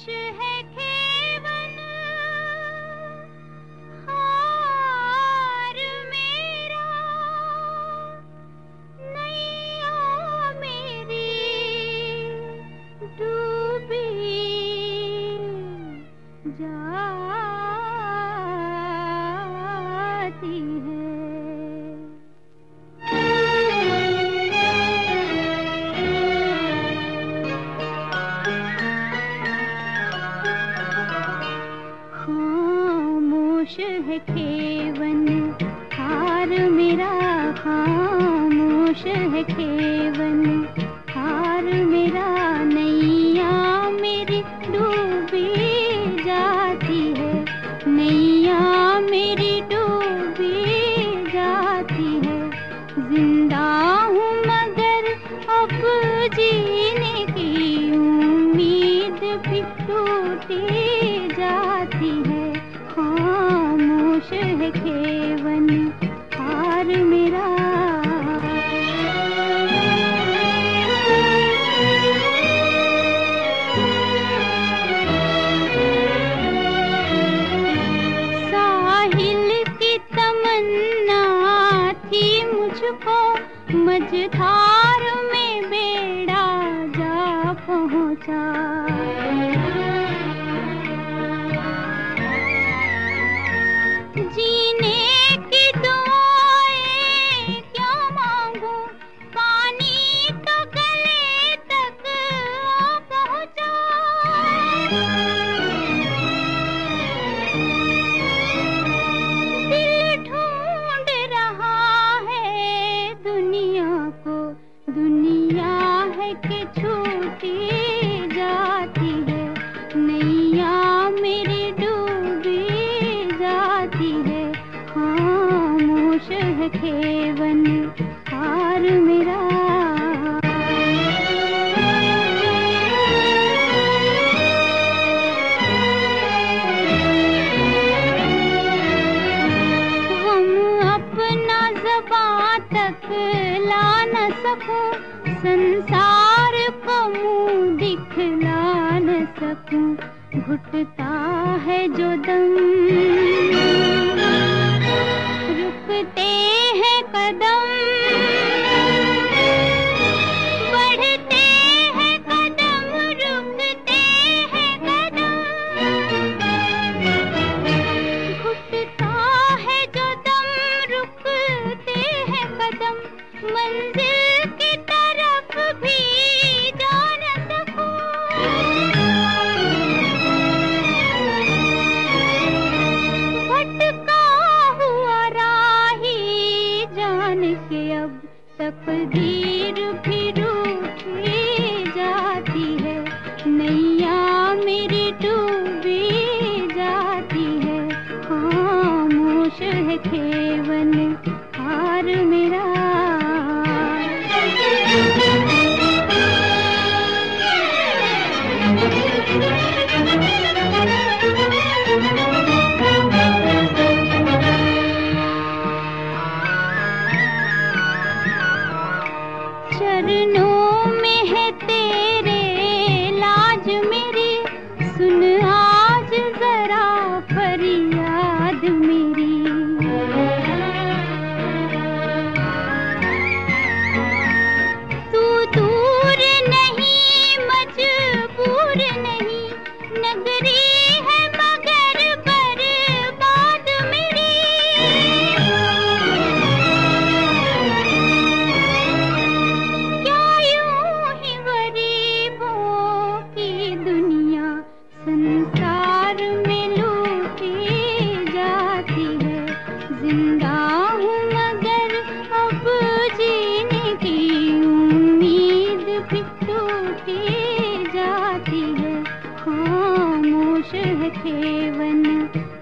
खामोश है खेवन हार मेरा, नैया मेरी डूबी जाती है। खामोश है खेवन हार मेरा, खामोश है खेवन हार मेरा, नैया मेरी डूबी जाती है, नैया मेरी डूबी जाती है। जिंदा हूँ मगर अब जीने की उम्मीद भी टूटी जाती है। खामोश है खेवन हार मेरा। साहिल की तमन्ना थी मुझको, मझधार में बेड़ा जा पहुंचा। जीने की दुआएं क्या मांगू, पानी तो गले तक पहुंचा। दिल ढूंढ रहा है दुनिया को, दुनिया है कि छूटी जाती है, नैया मेरी डूबी जाती है। खामोश है खेवन हार मेरा। हम अपना ज़बां तक ला न सकूं, संसार को मुंह दिखला न सकूं। घुटता है जो दम रुकते हैं कदम, बढ़ते हैं कदम रुकते हैं कदम। घुटता है जो दम रुकते हैं कदम, मंजिल की तरफ भी जा न सकूं। भटका हुआ राही जान के अब तकदीर भी रूठी जाती है, नैया मेरी डूबी जाती है। खामोश है खेवन हार मेरा। चरणों में है तेरे लाज मेरी, सुन आज जरा फरियाद मेरी। तू दूर नहीं मजबूर नहीं, नगरी है मगर बर्बाद मेरी। क्या यूं ही गरीबों की दुनिया संसार में लूटी जाती है। जिंदा हूँ मगर अब जीने की उम्मीद भी टूटी जाती है। खामोश है खेवन